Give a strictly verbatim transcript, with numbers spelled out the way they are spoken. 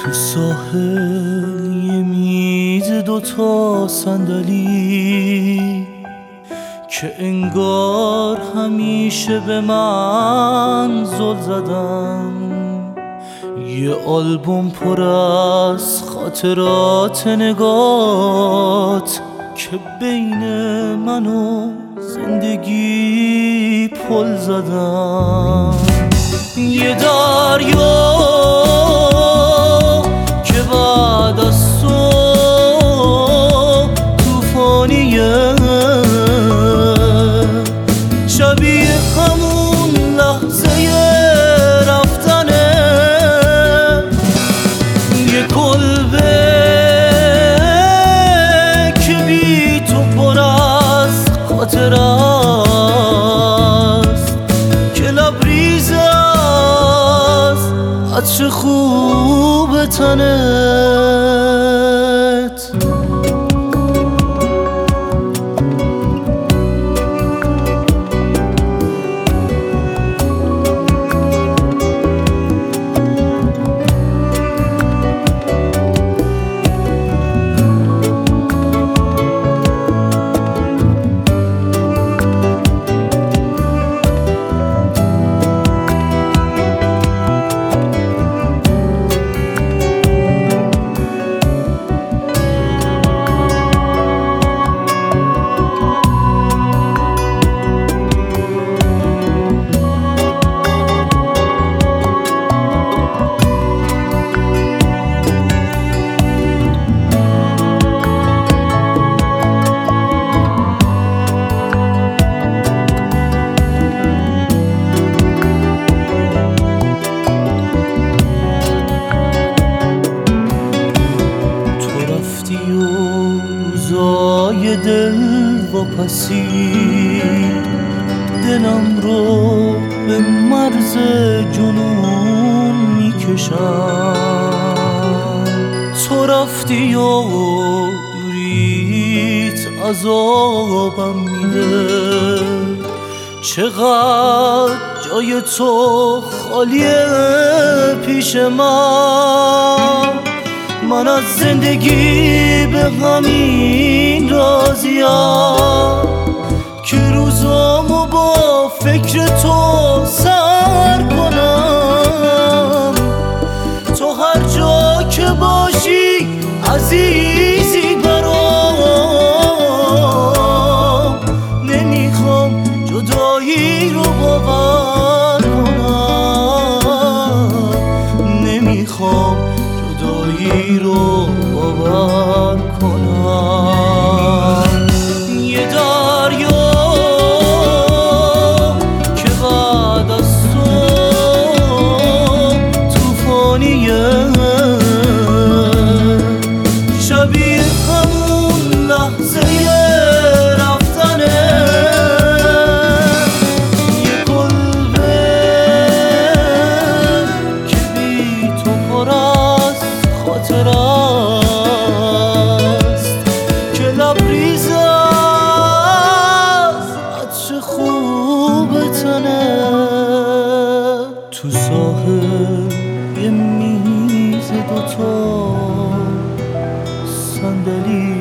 تو ساحل یه میز دوتا صندلی که انگار همیشه به من زل زدن، یه آلبوم پر از خاطرات نگات که بین من و زندگی پل زدن. یه دریا که بعد از تو توفانیه، شبیه همون لحظه رفتنه. یه کلبه که بی تو پر از خاطر است، که لبریز از عطر خوب تنت. روزای دل واپسی دلم رو به مرز جنون میکشم. تو رفتی و دوریت عذابم میده، چقدر جای تو خالیه پیش من. من از زندگی به همین راضیم که روزامو با فکر تو سر کنم. تو هر جا که باشی عزیزی برام، نمیخوام جدایی رو باور کنم، نمیخوام جدایی رو باور کنم. یه دریا که بعد از تو توفانیه، شبیه همون لحظه رفتنه. یه کلبه که بی تو پر از خاطر است، که لبریز از عطر خوب تنه. تو ساحل یه میز دوتا صندلی